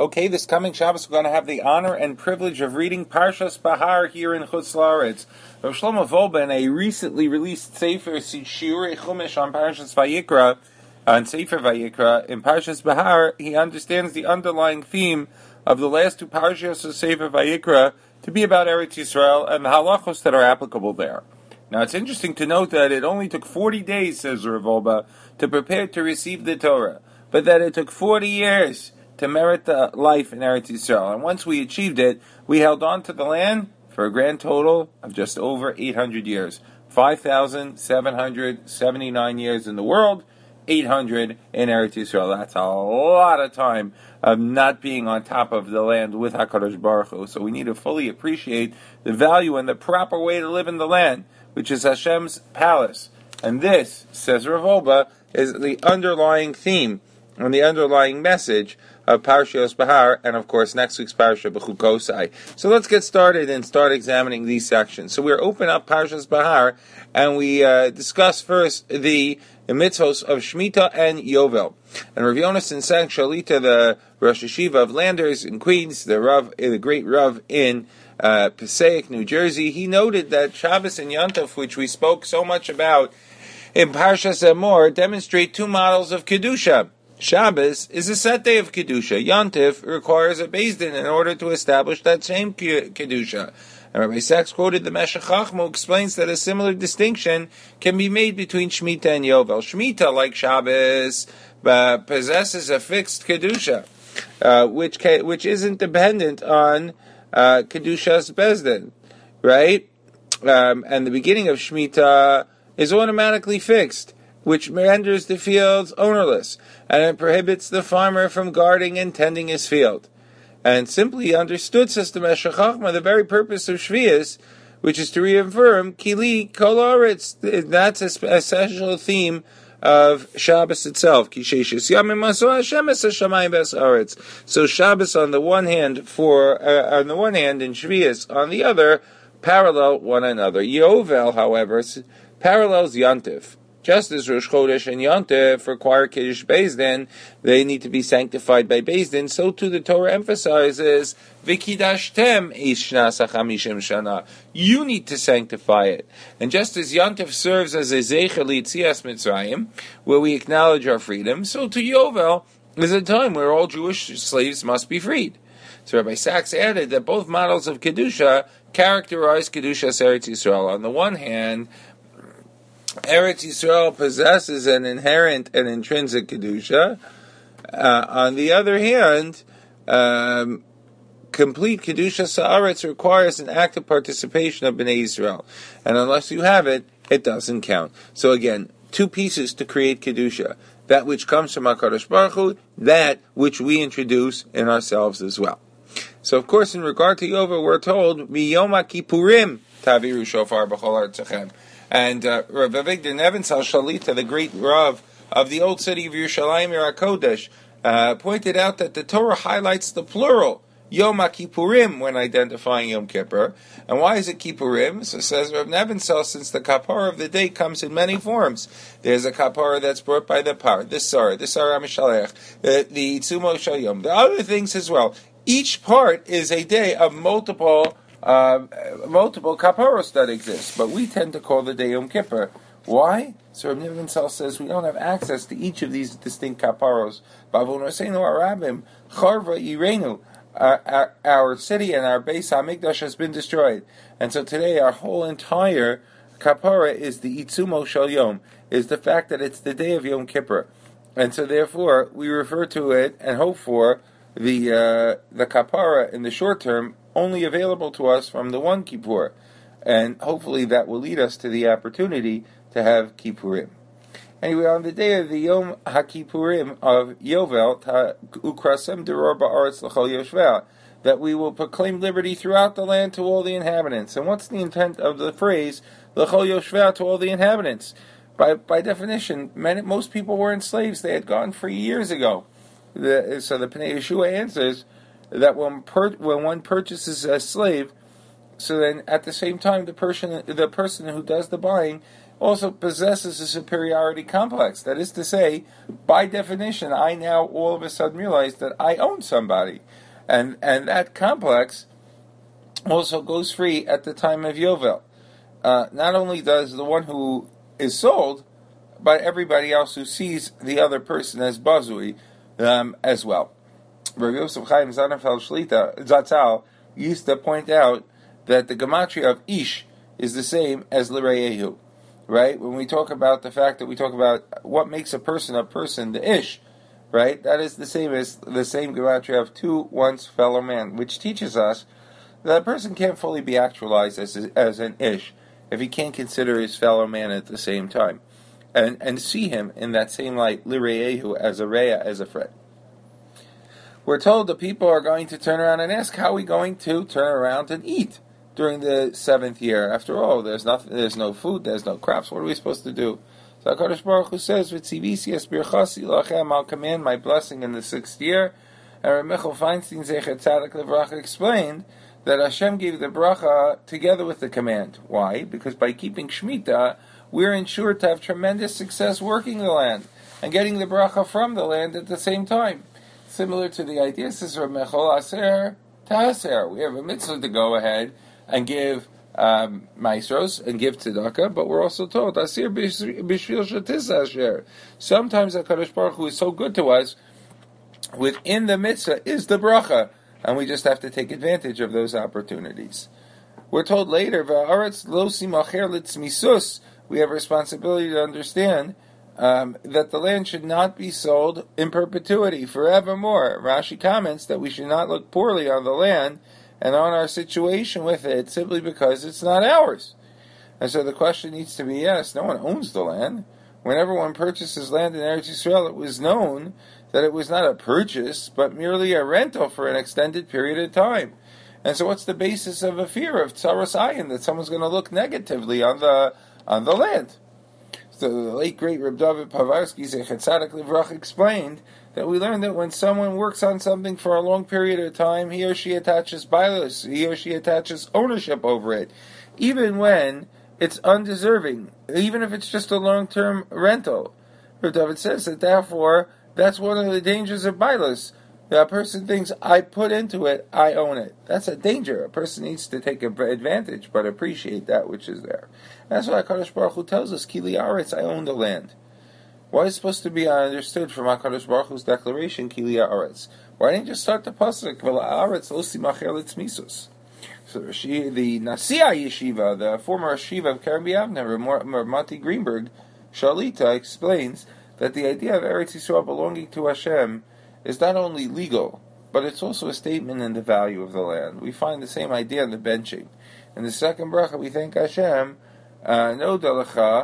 Okay, this coming Shabbos we're going to have the honor and privilege of reading Parshas Bahar here in Chutz La'aretz. Rav Shlomo Wolbe, in a recently released Sefer Shiurei Chumash on Parshas Vayikra, on Sefer Vayikra, in Parshas Bahar, he understands the underlying theme of the last two Parshas of Sefer Vayikra to be about Eretz Yisrael and the halachos that are applicable there. Now, it's interesting to note that it only took 40 days, says Rav Wolbe, to prepare to receive the Torah, but that it took 40 years to merit the life in Eretz Yisrael. And once we achieved it, we held on to the land for a grand total of just over 800 years. 5,779 years in the world, 800 in Eretz Yisrael. That's a lot of time of not being on top of the land with HaKadosh Baruch Hu. So we need to fully appreciate the value and the proper way to live in the land, which is Hashem's palace. And this, says Rav Wolbe, is the underlying theme and the underlying message of Parshas Bahar, and of course next week's Parsha B'chukosai. So let's get started and start examining these sections. So we're open up Parshas Bahar, and we discuss first the mitzvos of Shemitah and Yovel. And Rav Yonason sang Shalita, the Rosh Yeshiva of Landers in Queens, the great Rav in Passaic, New Jersey, he noted that Shabbos and Yontif, which we spoke so much about in Parshas Emor, demonstrate two models of Kedusha. Shabbos is a set day of Kedusha. Yontif requires a Beis Din in order to establish that same Kedusha. And Rabbi Sachs quoted the Meshech Chochmah, who explains that a similar distinction can be made between Shemitah and Yovel. Shemitah, like Shabbos, possesses a fixed Kedusha, which isn't dependent on Kedusha's Beis Din, right? And the beginning of Shemitah is automatically fixed, which renders the fields ownerless, and it prohibits the farmer from guarding and tending his field. And simply understood, says the Meshech Chochmah, the very purpose of Shvius, which is to reaffirm Kili Kol Haaretz, that's an essential theme of Shabbos itself. So Shabbos on the one hand in Shvius, on the other, parallel one another. Yovel, however, parallels Yontif. Just as Rosh Chodesh and Yontif require Kiddush Beis Din, they need to be sanctified by Beis Din, so too the Torah emphasizes, V'kidashtem ishnas hachamishim shana. You need to sanctify it. And just as Yontif serves as a Zecher L'Yetzias Mitzrayim, where we acknowledge our freedom, so too Yovel is a time where all Jewish slaves must be freed. So Rabbi Sachs added that both models of Kedusha characterize Kedushas Eretz Yisrael. On the one hand, Eretz Yisrael possesses an inherent and intrinsic Kedusha. On the other hand, complete Kedusha Sa'aretz requires an active participation of Bnei Yisrael. And unless you have it, it doesn't count. So again, two pieces to create Kedusha. That which comes from HaKadosh Baruch Hu, that which we introduce in ourselves as well. So of course, in regard to Yovel, we're told, Miyom HaKippurim Taviru Shofar B'chol Artzachem. And Rav Avigdor Nebenzahl Shalita, the great Rav of the old city of Yerushalayim HaKodesh, pointed out that the Torah highlights the plural, Yom HaKippurim, when identifying Yom Kippur. And why is it Kippurim? So says Rav Nebenzahl, since the kapara of the day comes in many forms. There's a kapara that's brought by the par, the Sarah HaMishalech, the Itzumo Shalyom, the other things as well. Each part is a day of multiple kaparos that exist, but we tend to call the day Yom Kippur. Why? So Rav Nebenzahl says we don't have access to each of these distinct kaparos. Our city and our Beis HaMikdash has been destroyed, and so today our whole entire kapara is the Itzumo Shel Yom, is the fact that it's the day of Yom Kippur, and so therefore we refer to it and hope for the kapara in the short term only available to us from the one Kippur, and hopefully that will lead us to the opportunity to have Kippurim. Anyway, on the day of the Yom HaKippurim of Yovel, Ukrasem Deror Ba'aretz L'chol Yoshveh, that we will proclaim liberty throughout the land to all the inhabitants. And what's the intent of the phrase L'chol Yoshveh, to all the inhabitants? By definition, most people were enslaved. They had gone free years ago. So the Pnei Yeshua answers that when one purchases a slave, so then at the same time the person who does the buying also possesses a superiority complex. That is to say, by definition, I now all of a sudden realize that I own somebody. And that complex also goes free at the time of Yovel. Not only does the one who is sold, but everybody else who sees the other person as Bazui as well. Rabbi Yosef Chaim Zanafel Shlita Zatzal used to point out that the gematria of Ish is the same as L'Reyehu. Right? When we talk about the fact that we talk about what makes a person, the Ish, right? That is the same as the same gematria of two once fellow man, which teaches us that a person can't fully be actualized as an Ish if he can't consider his fellow man at the same time. And see him in that same light, L'Reyehu, as a Reya, as a friend. We're told the people are going to turn around and ask, how are we going to turn around and eat during the 7th year? After all, there's no food, there's no crops. What are we supposed to do? So HaKadosh Baruch Hu says, "V'tzivisi es birchasi lachem," I'll command my blessing in the 6th year. And Reb Michal Feinstein Zecher Tzadik Livracha explained that Hashem gave the bracha together with the command. Why? Because by keeping Shemitah, we're ensured to have tremendous success working the land and getting the bracha from the land at the same time. Similar to the idea, says Reb Michal, Aser Ta'aser. We have a mitzvah to go ahead and give maestros and give tzedakah, but we're also told Asir b'shvil shetis asher. Sometimes HaKadosh Baruch Hu is so good to us, within the mitzvah is the bracha, and we just have to take advantage of those opportunities. We're told later, V'aretz lo simacher litzmisus. We have a responsibility to understand that the land should not be sold in perpetuity, forevermore. Rashi comments that we should not look poorly on the land and on our situation with it simply because it's not ours. And so the question needs to be asked, no one owns the land. Whenever one purchases land in Eretz Yisrael, it was known that it was not a purchase, but merely a rental for an extended period of time. And so what's the basis of a fear of tzaras ayin, that someone's going to look negatively on the land? So the late great Reb David Pavarsky Zecher Tzadik Livracha explained that we learned that when someone works on something for a long period of time, he or she attaches bilos, he or she attaches ownership over it, even when it's undeserving, even if it's just a long-term rental. Reb David says that therefore, that's one of the dangers of bilos. A person thinks, I put into it, I own it. That's a danger. A person needs to take advantage, but appreciate that which is there. That's why HaKadosh Baruch Hu tells us, Kili Aretz, I own the land. Why is it supposed to be understood from HaKadosh Baruch Hu's declaration, Kili Aretz? Why didn't you just start the pasuk, V'la Aretz lo simacher litzmisus? So the Nasiya Yeshiva, the former Yeshiva of Kerem B'Yavneh, Mati Greenberg, Shalita, explains that the idea of Eretz Yisrael belonging to Hashem is not only legal, but it's also a statement in the value of the land. We find the same idea in the benching. In the second bracha, we thank Hashem, no dalacha,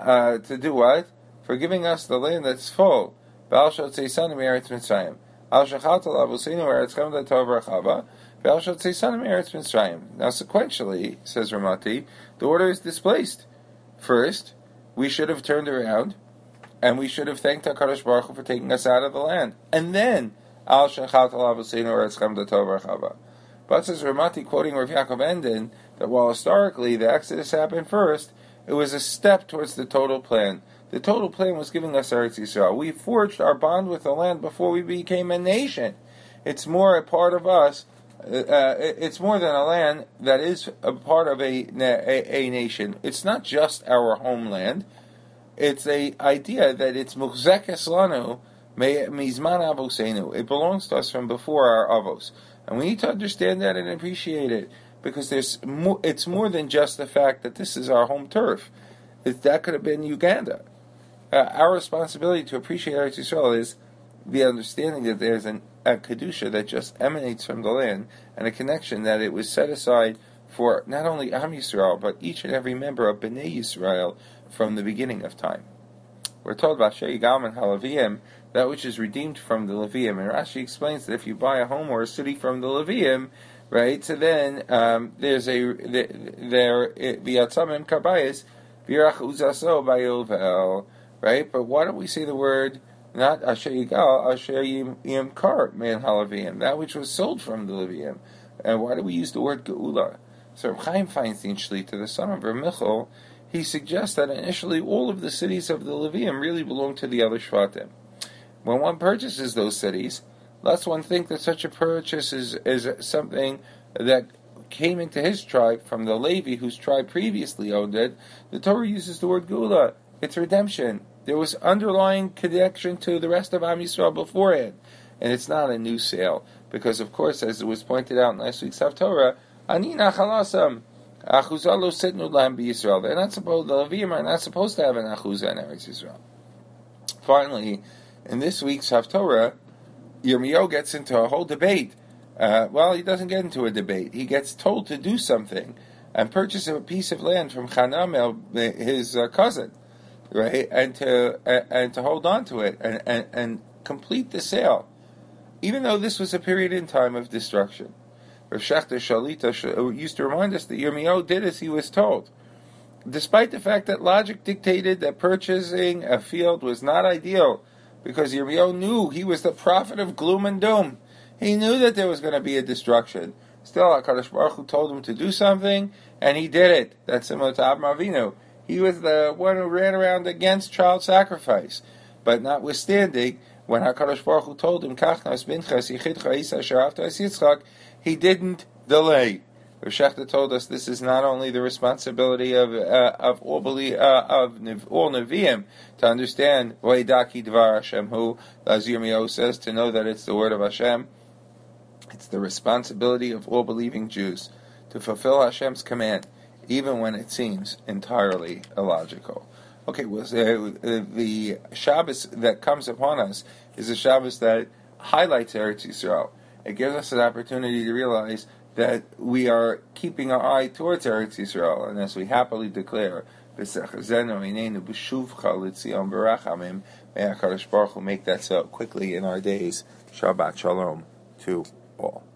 to do what? For giving us the land that's full. Ba'al shotzeisanu me'eretz Mitzrayim. Al shachat alav useinu eretzchem datov rachava. Ba'al shotzeisanu me'eretz Mitzrayim. Now sequentially, says Ramati, the order is displaced. First, we should have turned around, and we should have thanked HaKadosh Baruch Hu for taking us out of the land. And then, Al Shechat Alav Useinu Eretzchem Datov Rachava. But says Ramati, quoting Rav Yaakov Enden, that while historically the Exodus happened first, it was a step towards the total plan. The total plan was giving us Eretz Yisrael. We forged our bond with the land before we became a nation. It's more a part of us. It's more than a land that is a part of a nation. It's not just our homeland. It's a idea that it's muchzekes lanu mizman avosenu. It belongs to us from before our avos, and we need to understand that and appreciate it, because it's more than just the fact that this is our home turf. That could have been Uganda. Our responsibility to appreciate Eretz Yisrael is the understanding that there's a kedusha that just emanates from the land, and a connection that it was set aside for not only Am Yisrael, but each and every member of Bnei Yisrael from the beginning of time. We're told about Shei Galman HaLeviim, that which is redeemed from the Leviim, and Rashi explains that if you buy a home or a city from the Leviim, right, so then there's v'yatzamim kabayis v'yirach uzaso bayovel, right? But why don't we say the word not asher yigal, asher yimkar man HaLeviim, that which was sold from the Leviim? And why do we use the word geula? So Chaim Feinstein Shlita, the son of Reb Michal, he suggests that initially all of the cities of the Levium really belonged to the other Shvatim. When one purchases those cities, lest one think that such a purchase is something that came into his tribe from the Levi, whose tribe previously owned it. The Torah uses the word Gula. It's redemption. There was underlying connection to the rest of Am Yisrael beforehand. And it's not a new sale. Because, of course, as it was pointed out in last week's Haftorah, Ani Nachalasam, Achuzah lo sitnu lahem b'Yisrael. The Levium are not supposed to have an Achuzah in Eretz Yisrael. Finally, in this week's Haftorah, Yirmiyahu gets into a whole debate. He doesn't get into a debate. He gets told to do something and purchase a piece of land from Hanamel, his cousin, right, and to hold on to it and complete the sale, even though this was a period in time of destruction. Rav Shechter Shalita used to remind us that Yirmiyahu did as he was told, despite the fact that logic dictated that purchasing a field was not ideal, because Yirmiyahu knew he was the prophet of gloom and doom. He knew that there was going to be a destruction. Still, HaKadosh Baruch Hu told him to do something, and he did it. That's similar to Avraham Avinu. He was the one who ran around against child sacrifice. But notwithstanding, when HaKadosh Baruch Hu told him, Kach nas binchas yichidcha isa sharafta es Yitzchak, he didn't delay. Rav Shechter told us this is not only the responsibility of all Nevi'im to understand Vayidaki Dvar Hashem Hu, as Yirmiyahu says, to know that it's the word of Hashem. It's the responsibility of all believing Jews to fulfill Hashem's command, even when it seems entirely illogical. Okay, the Shabbos that comes upon us is a Shabbos that highlights Eretz Yisrael. It gives us an opportunity to realize that we are keeping our eye towards Eretz Yisrael, and as we happily declare, may HaKadosh Baruch Hu make that so quickly in our days. Shabbat Shalom to all.